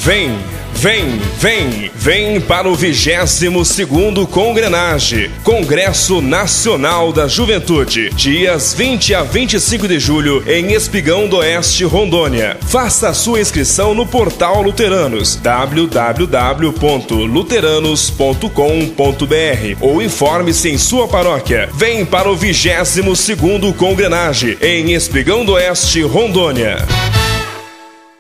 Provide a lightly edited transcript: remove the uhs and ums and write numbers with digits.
Vem para o 22º Congrenage, Congresso Nacional da Juventude, dias 20 a 25 de julho, em Espigão do Oeste, Rondônia. Faça a sua inscrição no portal Luteranos, www.luteranos.com.br, ou informe-se em sua paróquia. Vem para o 22º Congrenage, em Espigão do Oeste, Rondônia.